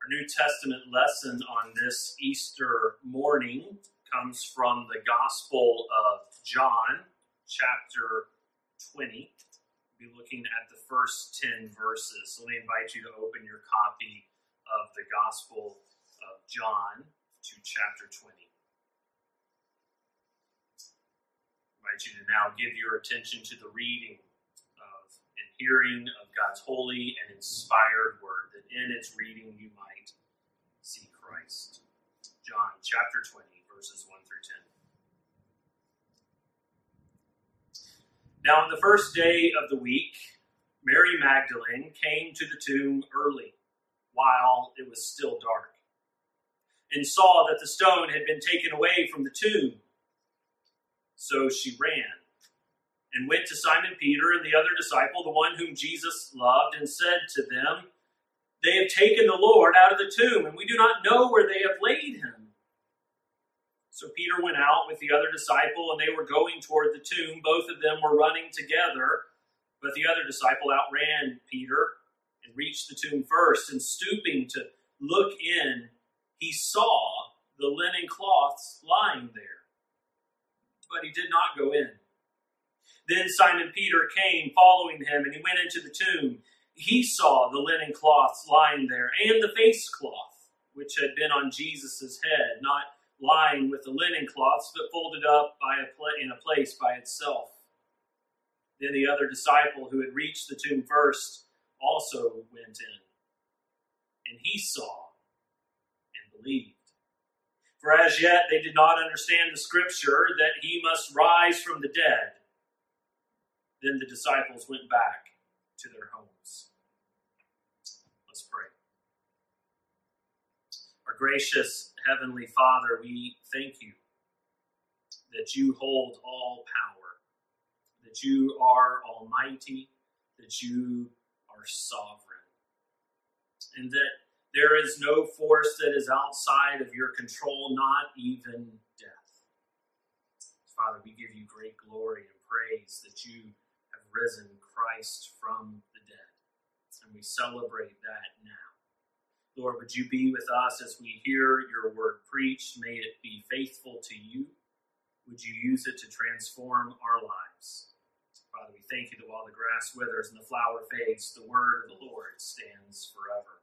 Our New Testament lesson on this Easter morning comes from the Gospel of John, chapter 20. We'll be looking at the first 10 verses. So let me invite you to open your copy of the Gospel of John to chapter 20. I invite you to now give your attention to the reading of and hearing of God's holy and inspired word, that in its reading you might see Christ. John chapter 20, verses 1 through 10. Now on the first day of the week, Mary Magdalene came to the tomb early, while it was still dark, and saw that the stone had been taken away from the tomb. So she ran and went to Simon Peter and the other disciple, the one whom Jesus loved, and said to them, "They have taken the Lord out of the tomb, and we do not know where they have laid him." So Peter went out with the other disciple, and they were going toward the tomb. Both of them were running together, but the other disciple outran Peter and reached the tomb first, and stooping to look in, he saw the linen cloths lying there, but he did not go in. Then Simon Peter came, following him, and he went into the tomb. He saw the linen cloths lying there, and the face cloth, which had been on Jesus' head, not lying with the linen cloths, but folded up in a place by itself. Then the other disciple, who had reached the tomb first, also went in, and he saw and believed. For as yet they did not understand the scripture that he must rise from the dead. Then the disciples went back to their homes. Let's pray. Our gracious Heavenly Father, we thank you that you hold all power, that you are almighty, that you are sovereign, and that there is no force that is outside of your control, not even death. Father, we give you great glory and praise that you have risen Christ from the dead, and we celebrate that now. Lord, would you be with us as we hear your word preached? May it be faithful to you. Would you use it to transform our lives? Father, we thank you that while the grass withers and the flower fades, the word of the Lord stands forever.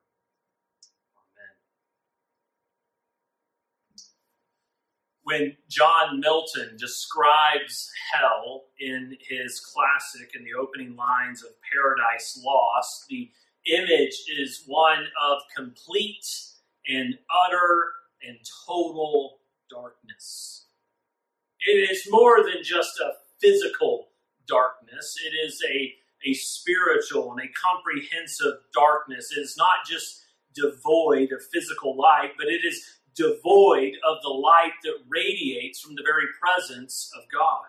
When John Milton describes hell in his classic, in the opening lines of Paradise Lost, the image is one of complete and utter and total darkness. It is more than just a physical darkness. It is a spiritual and a comprehensive darkness. It is not just devoid of physical light, but it is devoid of the light that radiates from the very presence of God.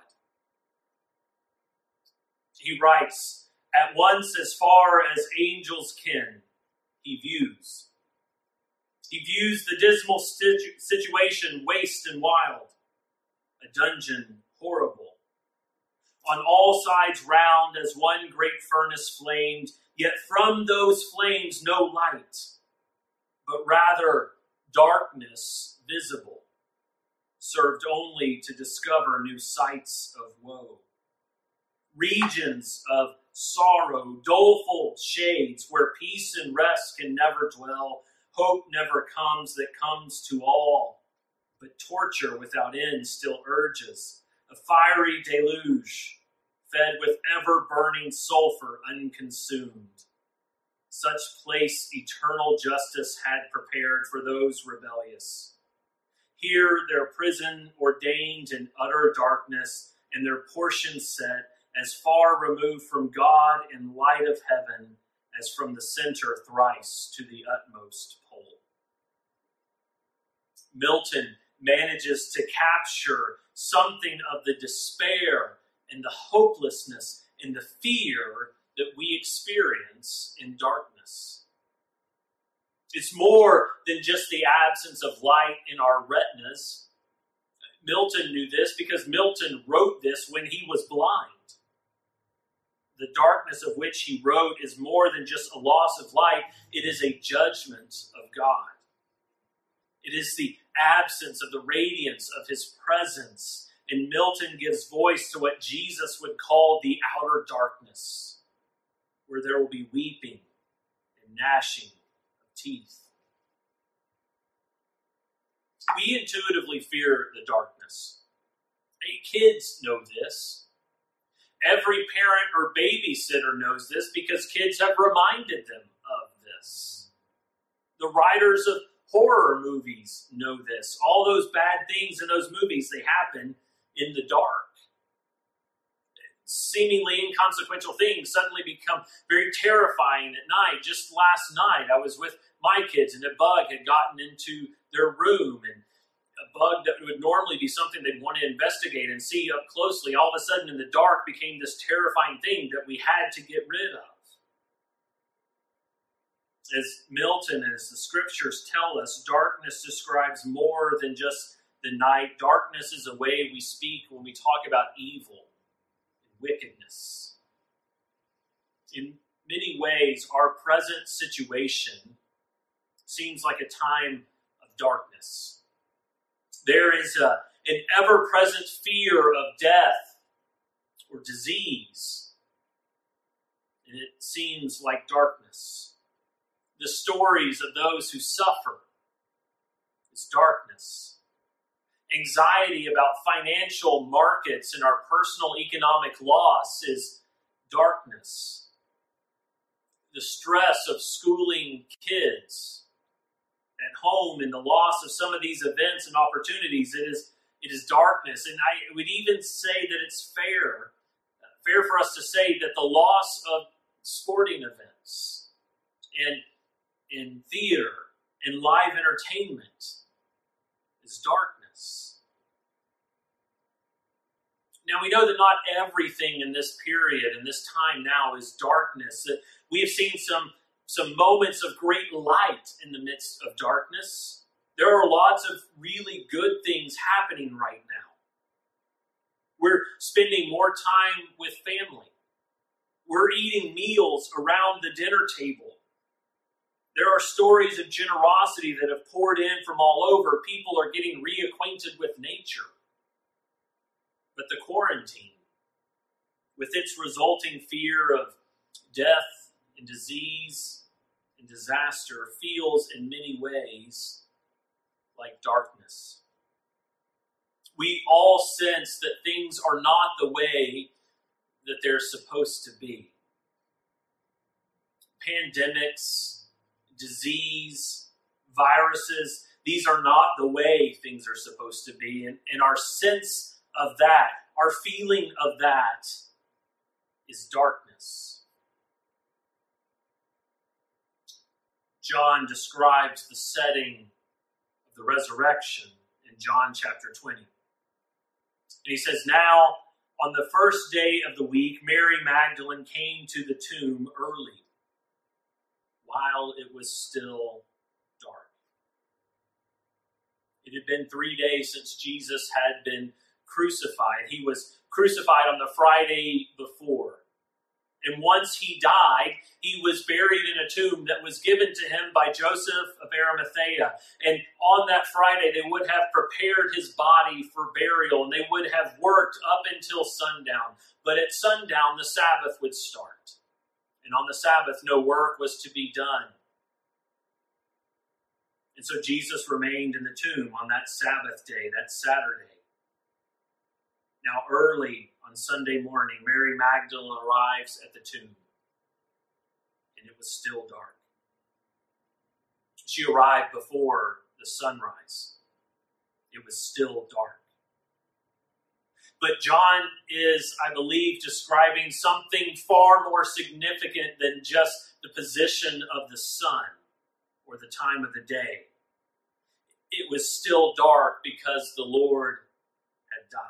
He writes, "At once as far as angels ken, he views. He views the dismal situation waste and wild, a dungeon horrible. On all sides round as one great furnace flamed, yet from those flames no light, but rather darkness visible, served only to discover new sights of woe. Regions of sorrow, doleful shades, where peace and rest can never dwell, hope never comes that comes to all, but torture without end still urges, a fiery deluge, fed with ever-burning sulfur unconsumed. Such place eternal justice had prepared for those rebellious. Here their prison ordained in utter darkness, and their portion set as far removed from God and light of heaven as from the center thrice to the utmost pole." Milton manages to capture something of the despair and the hopelessness and the fear that we experience in darkness. It's more than just the absence of light in our retinas. Milton knew this because Milton wrote this when he was blind. The darkness of which he wrote is more than just a loss of light. It is a judgment of God. It is the absence of the radiance of his presence. And Milton gives voice to what Jesus would call the outer darkness, where there will be weeping and gnashing of teeth. We intuitively fear the darkness. Hey, kids know this. Every parent or babysitter knows this because kids have reminded them of this. The writers of horror movies know this. All those bad things in those movies, they happen in the dark. Seemingly inconsequential things suddenly become very terrifying at night. Just last night, I was with my kids and a bug had gotten into their room, and a bug that would normally be something they'd want to investigate and see up closely, all of a sudden in the dark became this terrifying thing that we had to get rid of. As Milton, as the scriptures tell us, darkness describes more than just the night. Darkness is a way we speak when we talk about evil and wickedness. In many ways, our present situation seems like a time of darkness. There is an ever-present fear of death or disease, and it seems like darkness. The stories of those who suffer is darkness. Anxiety about financial markets and our personal economic loss is darkness. The stress of schooling kids at home and the loss of some of these events and opportunities, it is darkness. And I would even say that it's fair for us to say that the loss of sporting events and in theater and live entertainment is darkness. Now, we know that not everything in this period, in this time now, is darkness. That we have seen some moments of great light in the midst of darkness. There are lots of really good things happening right now. We're spending more time with family. We're eating meals around the dinner table. There are stories of generosity that have poured in from all over. People are getting reacquainted with nature. But the quarantine, with its resulting fear of death and disease and disaster, feels in many ways like darkness. We all sense that things are not the way that they're supposed to be. Pandemics, disease, viruses, these are not the way things are supposed to be. And our sense of that, our feeling of that, is darkness. John describes the setting of the resurrection in John chapter 20. And he says, "Now, on the first day of the week, Mary Magdalene came to the tomb early, while it was still dark." It had been 3 days since Jesus had been crucified. He was crucified on the Friday before. And once he died, he was buried in a tomb that was given to him by Joseph of Arimathea. And on that Friday, they would have prepared his body for burial, and they would have worked up until sundown. But at sundown, the Sabbath would start. And on the Sabbath, no work was to be done. And so Jesus remained in the tomb on that Sabbath day, that Saturday. Now, early on Sunday morning, Mary Magdalene arrives at the tomb, and it was still dark. She arrived before the sunrise. It was still dark. But John is, I believe, describing something far more significant than just the position of the sun or the time of the day. It was still dark because the Lord had died.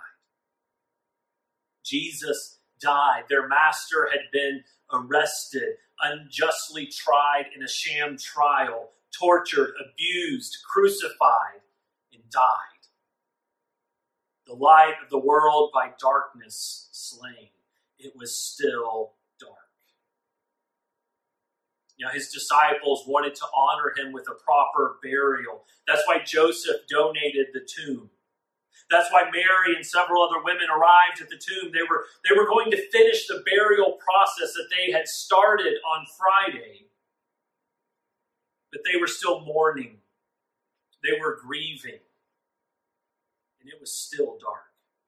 Jesus died. Their master had been arrested, unjustly tried in a sham trial, tortured, abused, crucified, and died. The light of the world by darkness slain. It was still dark. His disciples wanted to honor him with a proper burial. That's why Joseph donated the tomb. That's why Mary and several other women arrived at the tomb. They were going to finish the burial process that they had started on Friday. But they were still mourning. They were grieving. And it was still dark.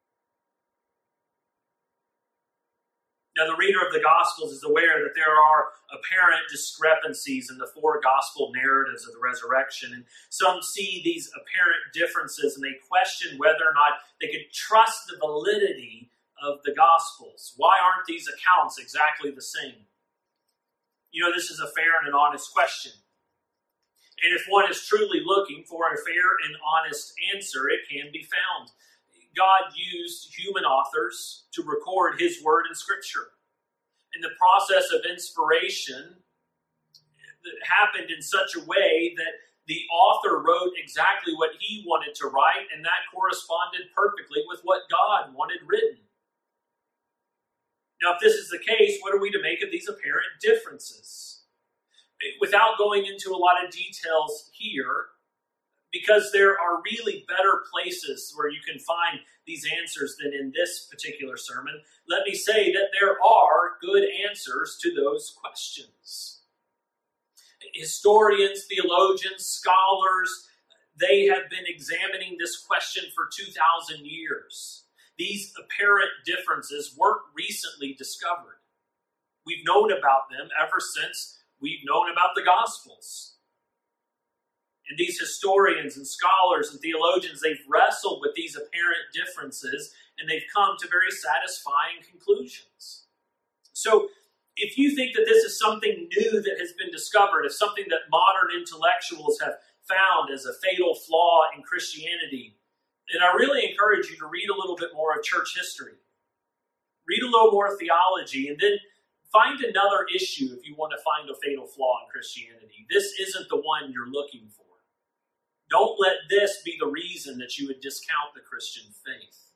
Now, the reader of the Gospels is aware that there are apparent discrepancies in the four Gospel narratives of the resurrection. And some see these apparent differences and they question whether or not they could trust the validity of the Gospels. Why aren't these accounts exactly the same? This is a fair and an honest question. And if one is truly looking for a fair and honest answer, it can be found. God used human authors to record his word in Scripture. And the process of inspiration happened in such a way that the author wrote exactly what he wanted to write, and that corresponded perfectly with what God wanted written. Now, if this is the case, what are we to make of these apparent differences? Without going into a lot of details here, because there are really better places where you can find these answers than in this particular sermon, let me say that there are good answers to those questions. Historians, theologians, scholars, they have been examining this question for 2,000 years. These apparent differences weren't recently discovered. We've known about them ever since we've known about the Gospels. And these historians and scholars and theologians, they've wrestled with these apparent differences and they've come to very satisfying conclusions. So if you think that this is something new that has been discovered, if something that modern intellectuals have found as a fatal flaw in Christianity, then I really encourage you to read a little bit more of church history. Read a little more theology, and then find another issue if you want to find a fatal flaw in Christianity. This isn't the one you're looking for. Don't let this be the reason that you would discount the Christian faith.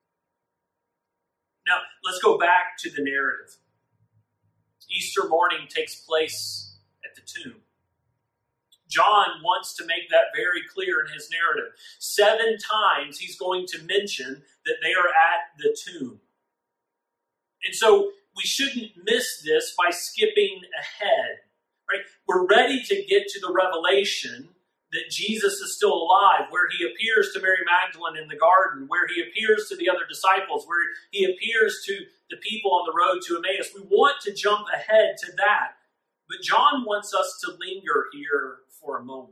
Now, let's go back to the narrative. Easter morning takes place at the tomb. John wants to make that very clear in his narrative. 7 times he's going to mention that they are at the tomb. And so we shouldn't miss this by skipping ahead. Right? We're ready to get to the revelation that Jesus is still alive, where he appears to Mary Magdalene in the garden, where he appears to the other disciples, where he appears to the people on the road to Emmaus. We want to jump ahead to that. But John wants us to linger here for a moment.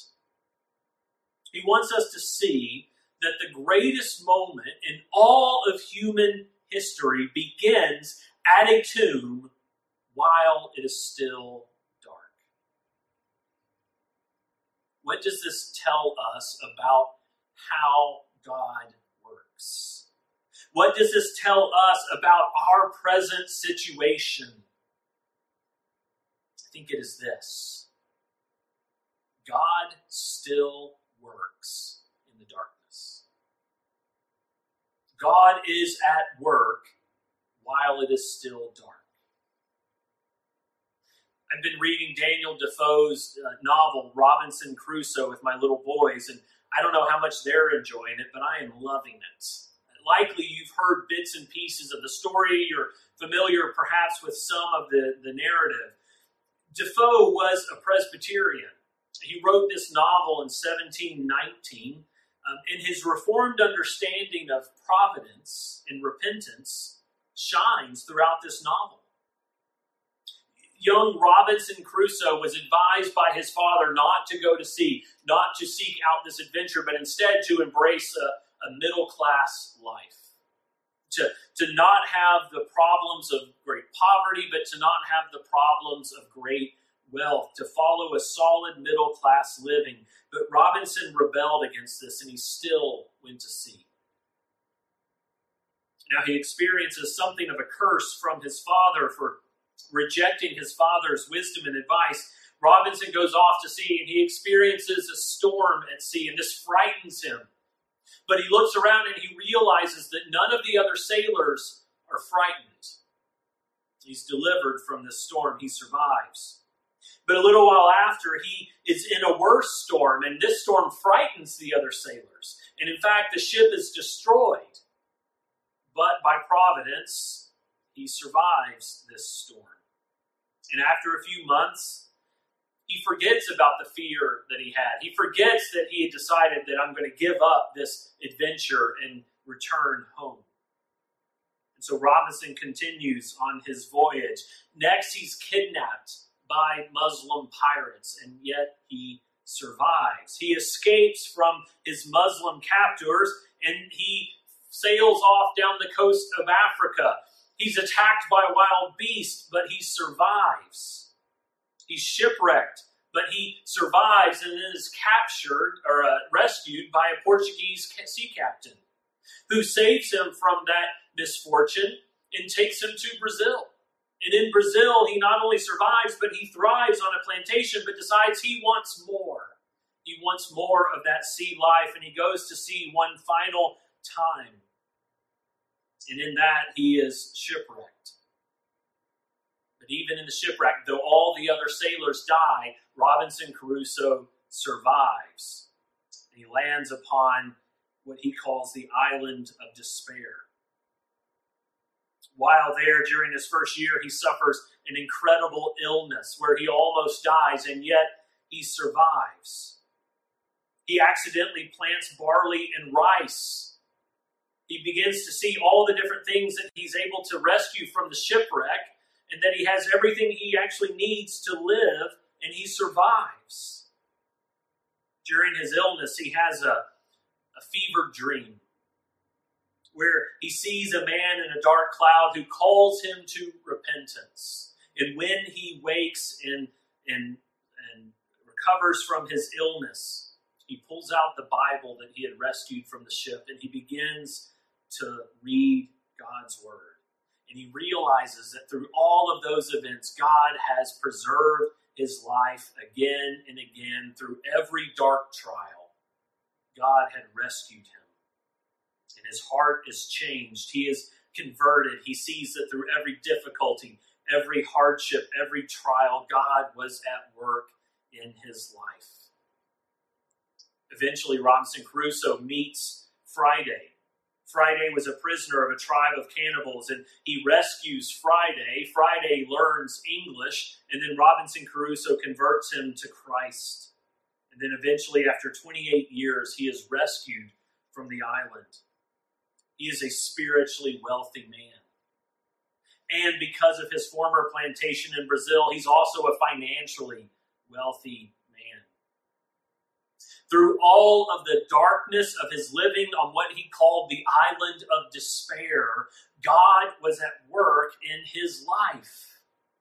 He wants us to see that the greatest moment in all of human history begins at a tomb while it is still dark. What does this tell us about how God works? What does this tell us about our present situation? I think it is this: God still works in the darkness. God is at work while it is still dark. I've been reading Daniel Defoe's novel, Robinson Crusoe, with my little boys, and I don't know how much they're enjoying it, but I am loving it. Likely you've heard bits and pieces of the story. You're familiar perhaps with some of the narrative. Defoe was a Presbyterian. He wrote this novel in 1719, and his reformed understanding of providence and repentance shines throughout this novel. Young Robinson Crusoe was advised by his father not to go to sea, not to seek out this adventure, but instead to embrace a middle-class life. To not have the problems of great poverty, but to not have the problems of great wealth, to follow a solid middle-class living. But Robinson rebelled against this, and he still went to sea. Now he experiences something of a curse from his father for rejecting his father's wisdom and advice. Robinson goes off to sea, and he experiences a storm at sea, and this frightens him. But he looks around and he realizes that none of the other sailors are frightened. He's delivered from this storm. He survives. But a little while after, he is in a worse storm, and this storm frightens the other sailors. And in fact, the ship is destroyed. But by providence, he survives this storm. And after a few months, he forgets about the fear that he had. He forgets that he had decided that I'm going to give up this adventure and return home. And so Robinson continues on his voyage. Next, he's kidnapped by Muslim pirates, and yet he survives. He escapes from his Muslim captors, and he sails off down the coast of Africa. He's attacked by wild beasts, but he survives. He's shipwrecked, but he survives and then is captured or rescued by a Portuguese sea captain who saves him from that misfortune and takes him to Brazil. And in Brazil, he not only survives, but he thrives on a plantation, but decides he wants more. He wants more of that sea life, and he goes to sea one final time. And in that, he is shipwrecked. But even in the shipwreck, though all the other sailors die, Robinson Crusoe survives. And he lands upon what he calls the island of despair. While there, during his first year, he suffers an incredible illness where he almost dies, and yet he survives. He accidentally plants barley and rice. He begins to see all the different things that he's able to rescue from the shipwreck, and that he has everything he actually needs to live, and he survives. During his illness, he has a fevered dream where he sees a man in a dark cloud who calls him to repentance. And when he wakes and recovers from his illness, he pulls out the Bible that he had rescued from the ship, and he begins to read God's Word. And he realizes that through all of those events, God has preserved his life again and again. Through every dark trial, God had rescued him. And his heart is changed. He is converted. He sees that through every difficulty, every hardship, every trial, God was at work in his life. Eventually, Robinson Crusoe meets Friday. Friday was a prisoner of a tribe of cannibals, and he rescues Friday. Friday learns English, and then Robinson Crusoe converts him to Christ. And then eventually, after 28 years, he is rescued from the island. He is a spiritually wealthy man. And because of his former plantation in Brazil, he's also a financially wealthy man. Through all of the darkness of his living on what he called the island of despair, God was at work in his life.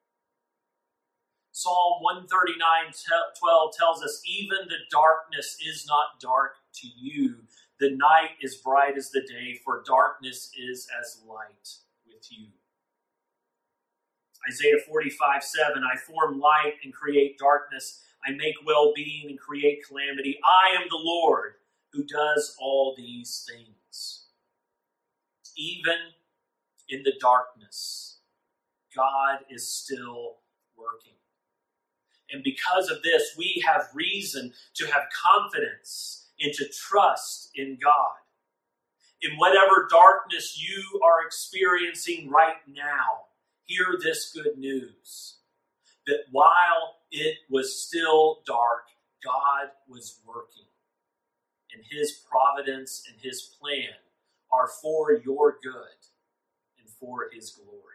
Psalm 139:12 tells us, "Even the darkness is not dark to you. The night is bright as the day, for darkness is as light with you." Isaiah 45:7, "I form light and create darkness. I make well-being and create calamity. I am the Lord who does all these things." Even in the darkness, God is still working. And because of this, we have reason to have confidence and to trust in God. In whatever darkness you are experiencing right now, hear this good news: that while it was still dark, God was working. And his providence and his plan are for your good and for his glory.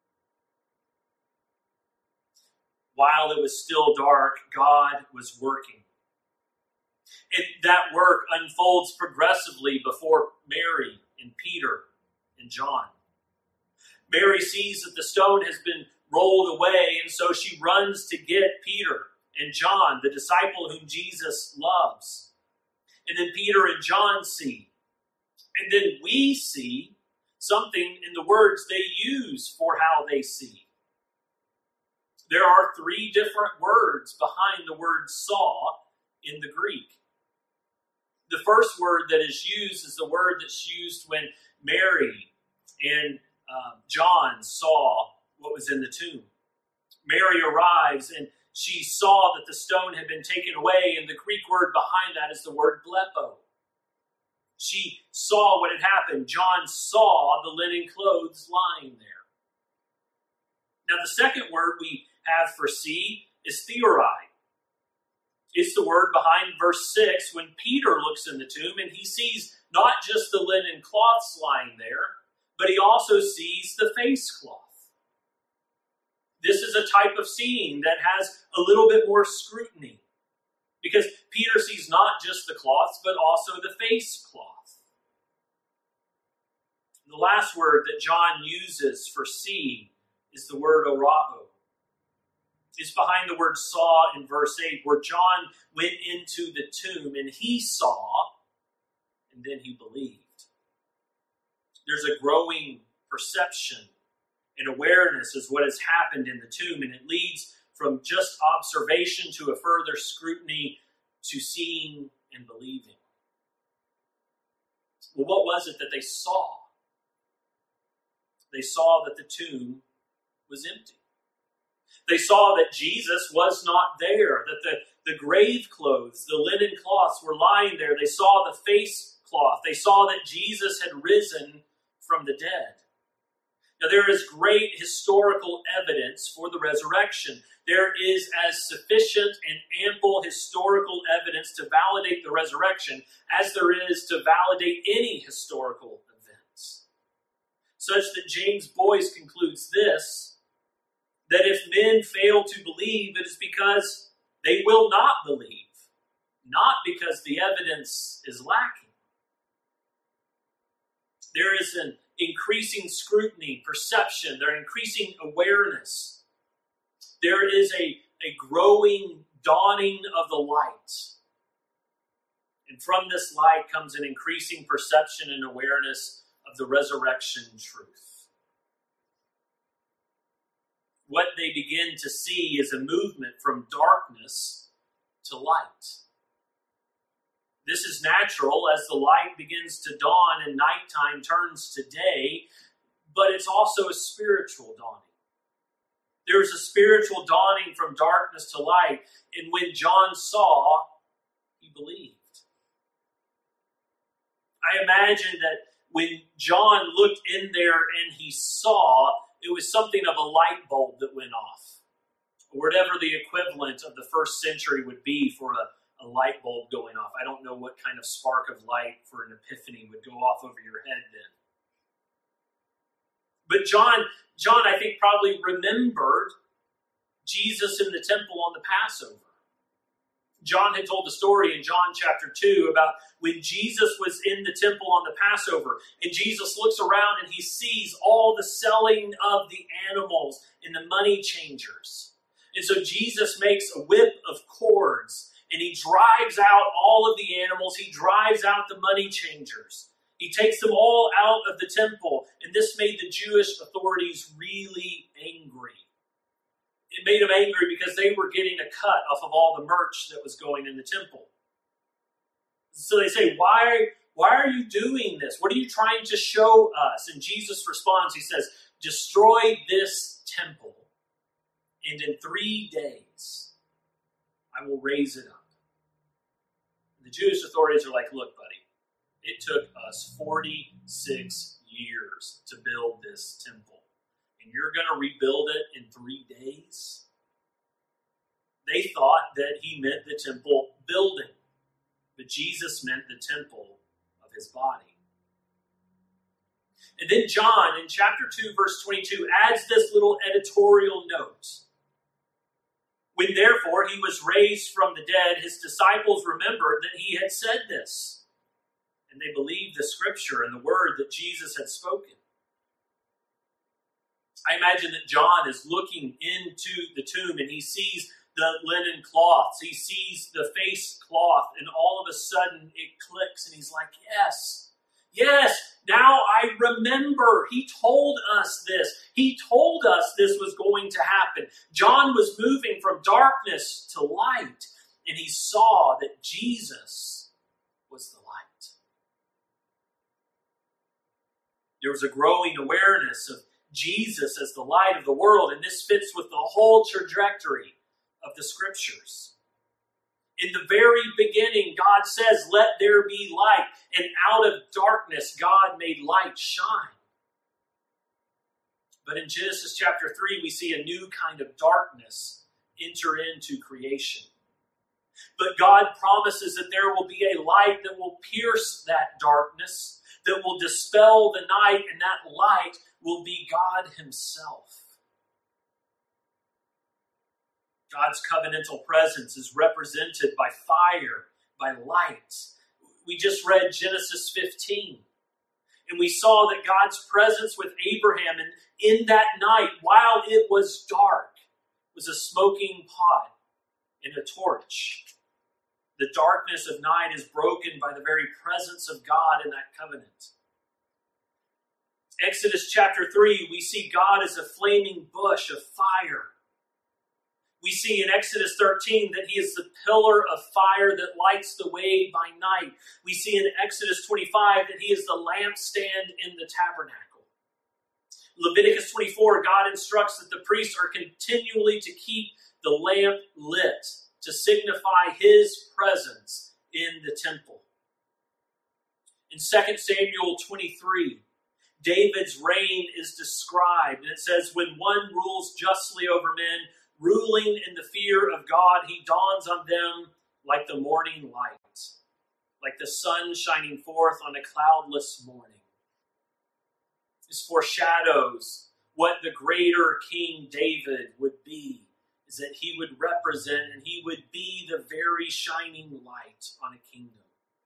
While it was still dark, God was working. And that work unfolds progressively before Mary and Peter and John. Mary sees that the stone has been rolled away, and so she runs to get Peter and John, the disciple whom Jesus loves. And then Peter and John see. And then we see something in the words they use for how they see. There are 3 different words behind the word saw in the Greek. The first word that is used is the word that's used when Mary and John saw what was in the tomb. Mary arrives and she saw that the stone had been taken away, and the Greek word behind that is the word blepo. She saw what had happened. John saw the linen clothes lying there. Now, the second word we have for see is theorai. It's the word behind verse 6 when Peter looks in the tomb and he sees not just the linen cloths lying there, but he also sees the face cloth. This is a type of seeing that has a little bit more scrutiny, because Peter sees not just the cloths, but also the face cloth. The last word that John uses for see is the word orao. It's behind the word saw in verse 8, where John went into the tomb and he saw, and then he believed. There's a growing perception and awareness as what has happened in the tomb, and it leads from just observation to a further scrutiny to seeing and believing. Well, what was it that they saw? They saw that the tomb was empty. They saw that Jesus was not there, that the grave clothes, the linen cloths were lying there. They saw the face cloth. They saw that Jesus had risen from the dead. Now, there is great historical evidence for the resurrection. There is as sufficient and ample historical evidence to validate the resurrection as there is to validate any historical events. Such that James Boyce concludes this, that if men fail to believe, it is because they will not believe, not because the evidence is lacking. There is an increasing scrutiny, perception, there increasing awareness. There is a growing dawning of the light. And from this light comes an increasing perception and awareness of the resurrection truth. What they begin to see is a movement from darkness to light. This is natural as the light begins to dawn and nighttime turns to day, but it's also a spiritual dawning. There's a spiritual dawning from darkness to light, and when John saw, he believed. I imagine that when John looked in there and he saw, it was something of a light bulb that went off, or whatever the equivalent of the first century would be for a light bulb going off. I don't know what kind of spark of light for an epiphany would go off over your head then. But John, I think, probably remembered Jesus in the temple on the Passover. John had told the story in John chapter 2 about when Jesus was in the temple on the Passover, and Jesus looks around and he sees all the selling of the animals and the money changers. And so Jesus makes a whip of cords, and he drives out all of the animals. He drives out the money changers. He takes them all out of the temple, and this made the Jewish authorities really angry. It made them angry because they were getting a cut off of all the merch that was going in the temple. So they say, why are you doing this? What are you trying to show us? And Jesus responds, he says, destroy this temple, and in 3 days I will raise it up. The Jewish authorities are like, look, buddy, it took us 46 years to build this temple, and you're going to rebuild it in 3 days? They thought that he meant the temple building, but Jesus meant the temple of his body. And then John, in chapter 2, verse 22, adds this little editorial note. When therefore he was raised from the dead, his disciples remembered that he had said this, and they believed the scripture and the word that Jesus had spoken. I imagine that John is looking into the tomb and he sees the linen cloths, he sees the face cloth, and all of a sudden it clicks and he's like, yes, now I remember. He told us this. He told us this was going to happen. John was moving from darkness to light, and he saw that Jesus was the light. There was a growing awareness of Jesus as the light of the world, and this fits with the whole trajectory of the Scriptures. In the very beginning, God says, "Let there be light," and out of darkness, God made light shine. But in Genesis chapter 3, we see a new kind of darkness enter into creation. But God promises that there will be a light that will pierce that darkness, that will dispel the night, and that light will be God Himself. God's covenantal presence is represented by fire, by light. We just read Genesis 15. And we saw that God's presence with Abraham, and in that night, while it was dark, was a smoking pot and a torch. The darkness of night is broken by the very presence of God in that covenant. Exodus chapter 3, we see God as a flaming bush of fire. We see in Exodus 13 that He is the pillar of fire that lights the way by night. We see in Exodus 25 that He is the lampstand in the tabernacle. Leviticus 24, God instructs that the priests are continually to keep the lamp lit to signify His presence in the temple. In 2 Samuel 23, David's reign is described, and it says, "When one rules justly over men, ruling in the fear of God, he dawns on them like the morning light, like the sun shining forth on a cloudless morning." This foreshadows what the greater King David would be, is that he would represent and he would be the very shining light on a kingdom.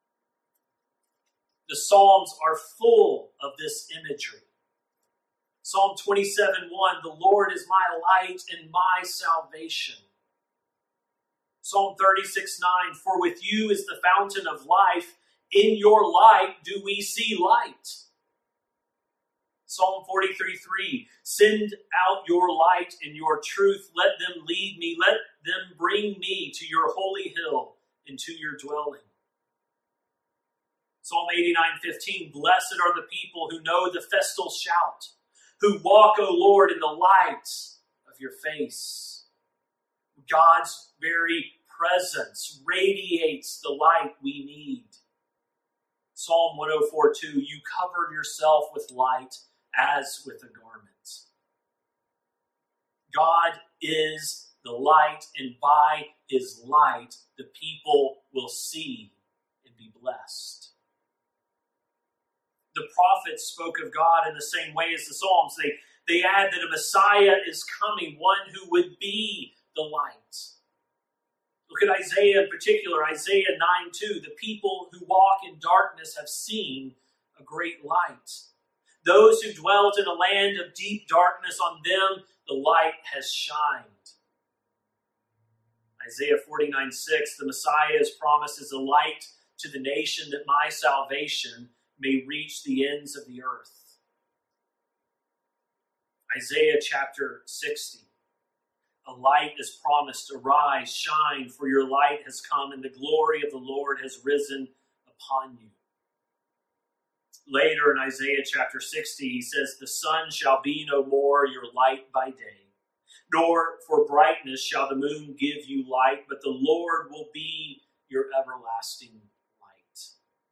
The Psalms are full of this imagery. Psalm 27:1, "The Lord is my light and my salvation." Psalm 36:9, "For with you is the fountain of life. In your light do we see light." Psalm 43:3, "Send out your light and your truth. Let them lead me. Let them bring me to your holy hill and to your dwelling." Psalm 89:15, "Blessed are the people who know the festal shout, who walk, O Lord, in the light of your face." God's very presence radiates the light we need. Psalm 104:2, "You covered yourself with light as with a garment." God is the light, and by His light, the people will see and be blessed. The prophets spoke of God in the same way as the Psalms. They add that a Messiah is coming, one who would be the light. Look at Isaiah in particular, Isaiah 9:2. "The people who walk in darkness have seen a great light. Those who dwelt in a land of deep darkness, on them the light has shined." Isaiah 49:6, "The Messiah is promised as a light to the nation, that my salvation may reach the ends of the earth." Isaiah chapter 60, "A light is promised. Arise, shine, for your light has come, and the glory of the Lord has risen upon you." Later in Isaiah chapter 60, he says, "The sun shall be no more your light by day, nor for brightness shall the moon give you light, but the Lord will be your everlasting light."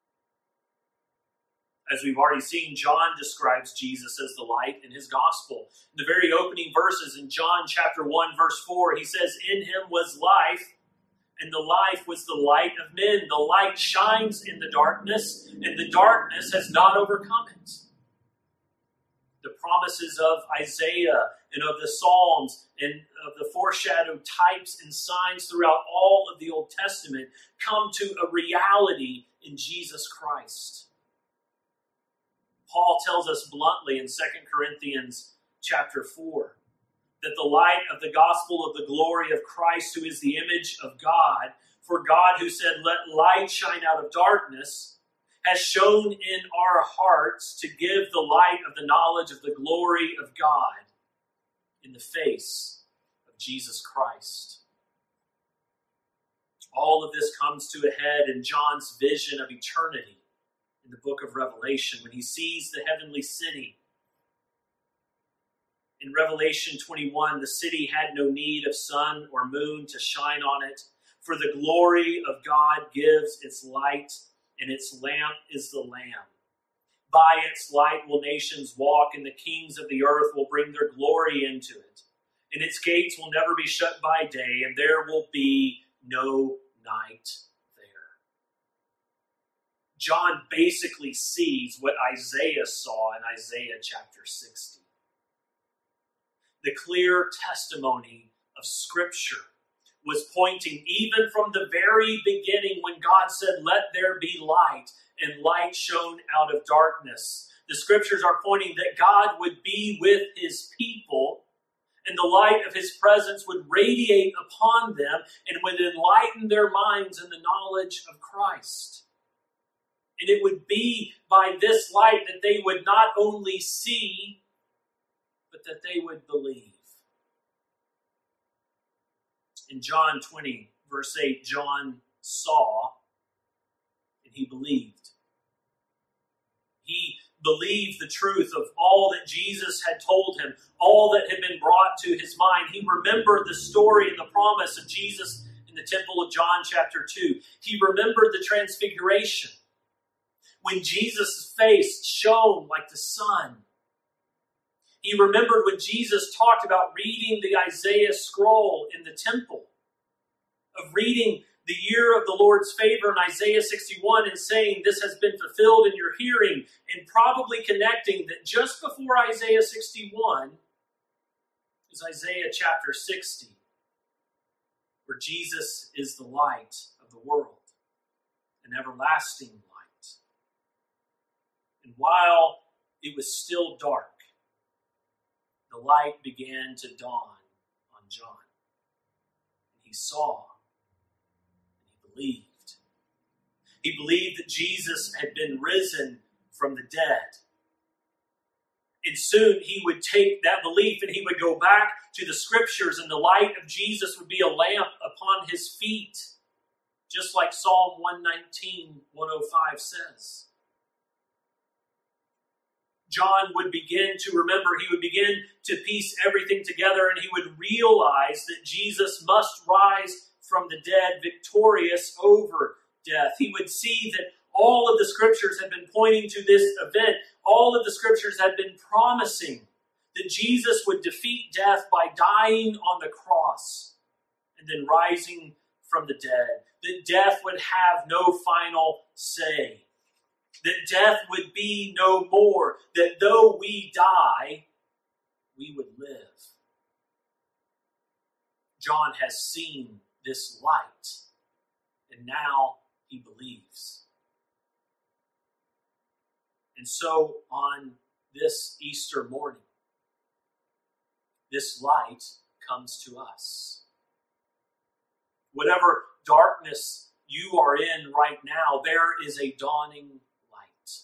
As we've already seen, John describes Jesus as the light in his gospel. In the very opening verses in John chapter 1, verse 4, he says, "In him was life, and the life was the light of men. The light shines in the darkness, and the darkness has not overcome it." The promises of Isaiah and of the Psalms and of the foreshadowed types and signs throughout all of the Old Testament come to a reality in Jesus Christ. Paul tells us bluntly in 2 Corinthians chapter 4 that the light of the gospel of the glory of Christ, who is the image of God, for God who said, "Let light shine out of darkness," has shone in our hearts to give the light of the knowledge of the glory of God in the face of Jesus Christ. All of this comes to a head in John's vision of eternity in the book of Revelation, when he sees the heavenly city. in Revelation 21, the city had no need of sun or moon to shine on it, for the glory of God gives its light, and its lamp is the Lamb. By its light will nations walk, and the kings of the earth will bring their glory into it. And its gates will never be shut by day, and there will be no night there. John basically sees what Isaiah saw in Isaiah chapter 60. The clear testimony of Scripture was pointing even from the very beginning when God said, "Let there be light," and light shone out of darkness. The Scriptures are pointing that God would be with his people, and the light of his presence would radiate upon them and would enlighten their minds in the knowledge of Christ. And it would be by this light that they would not only see, but that they would believe. In John 20, verse 8, John saw and he believed. He believed the truth of all that Jesus had told him, all that had been brought to his mind. He remembered the story and the promise of Jesus in the temple of John chapter 2. He remembered the transfiguration, when Jesus' face shone like the sun. He remembered when Jesus talked about reading the Isaiah scroll in the temple, of reading the year of the Lord's favor in Isaiah 61 and saying, "This has been fulfilled in your hearing," and probably connecting that just before Isaiah 61 is Isaiah chapter 60, where Jesus is the light of the world, an everlasting light. And while it was still dark, the light began to dawn on John. And he saw, and he believed. He believed that Jesus had been risen from the dead. And soon he would take that belief and he would go back to the Scriptures, and the light of Jesus would be a lamp upon his feet, just like Psalm 119, 105 says. John would begin to remember, he would begin to piece everything together, and he would realize that Jesus must rise from the dead victorious over death. He would see that all of the Scriptures had been pointing to this event. All of the Scriptures had been promising that Jesus would defeat death by dying on the cross and then rising from the dead. That death would have no final say. That death would be no more. That though we die, we would live. John has seen this light, and now he believes. And so on this Easter morning, this light comes to us. Whatever darkness you are in right now, there is a dawning light.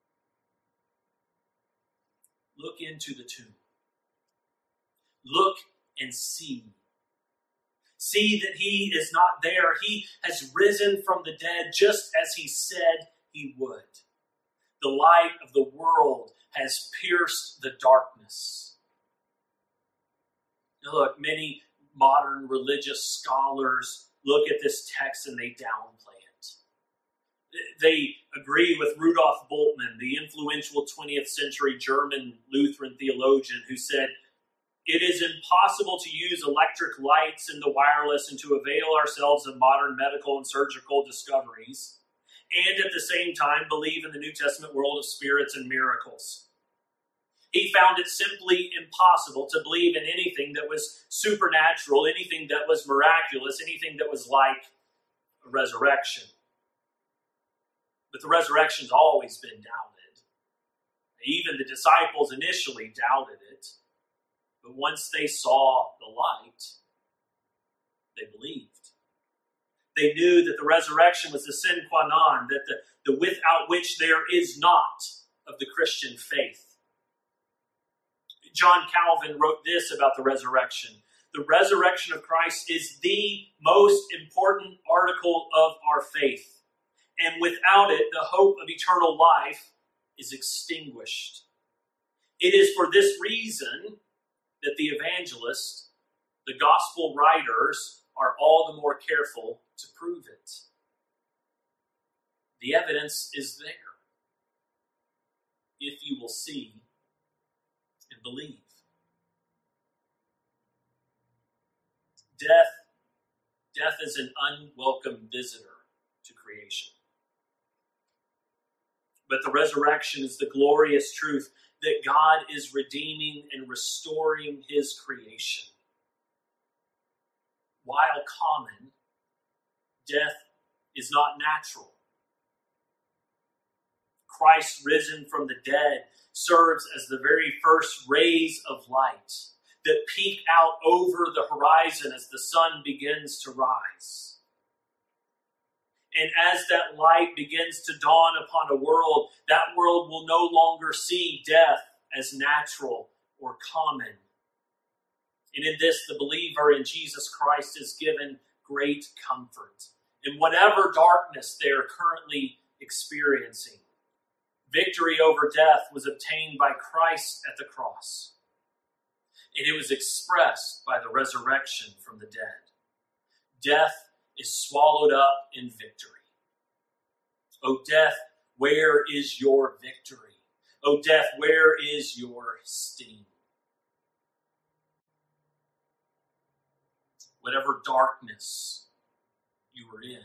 Look into the tomb. Look and see. See that he is not there. He has risen from the dead just as he said he would. The light of the world has pierced the darkness. Now look, many modern religious scholars look at this text and they downplay it. They agree with Rudolf Bultmann, the influential 20th century German Lutheran theologian, who said, "It is impossible to use electric lights and the wireless and to avail ourselves of modern medical and surgical discoveries, and at the same time believe in the New Testament world of spirits and miracles." He found it simply impossible to believe in anything that was supernatural, anything that was miraculous, anything that was like a resurrection. But the resurrection's always been doubted. Even the disciples initially doubted it. But once they saw the light, they believed. They knew that the resurrection was the sine qua non, that the without which there is not of the Christian faith. John Calvin wrote this about the resurrection. The resurrection of Christ is the most important article of our faith. And without it, the hope of eternal life is extinguished. It is for this reason that the evangelists, the gospel writers, are all the more careful to prove it. The evidence is there, if you will see and believe. Death is an unwelcome visitor to creation. But the resurrection is the glorious truth that God is redeeming and restoring his creation. While common, death is not natural. Christ risen from the dead serves as the very first rays of light that peek out over the horizon as the sun begins to rise. And as that light begins to dawn upon a world, that world will no longer see death as natural or common. And in this, the believer in Jesus Christ is given great comfort in whatever darkness they are currently experiencing. Victory over death was obtained by Christ at the cross, and it was expressed by the resurrection from the dead. Death is swallowed up in victory. O death, where is your victory? O death, where is your sting? Whatever darkness you are in,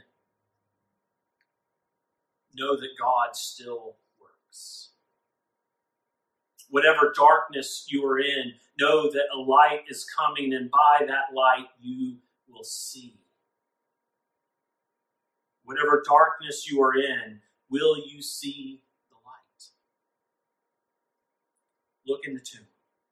know that God still works. Whatever darkness you are in, know that a light is coming, and by that light you will see. Whatever darkness you are in, will you see the light? Look in the tomb.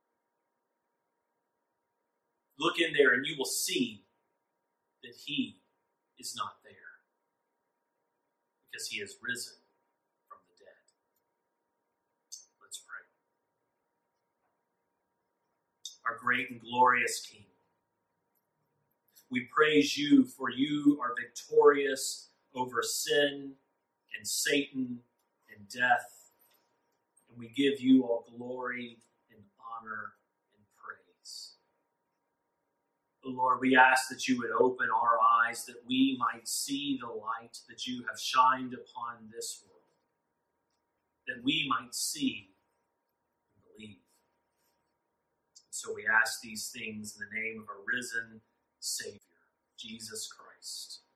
Look in there and you will see that he is not there, because he is risen from the dead. Let's pray. Our great and glorious King, we praise you, for you are victorious over sin and Satan and death, and we give you all glory and honor and praise. Oh Lord, we ask that you would open our eyes, that we might see the light that you have shined upon this world, that we might see and believe. So we ask these things in the name of our risen Savior, Jesus Christ.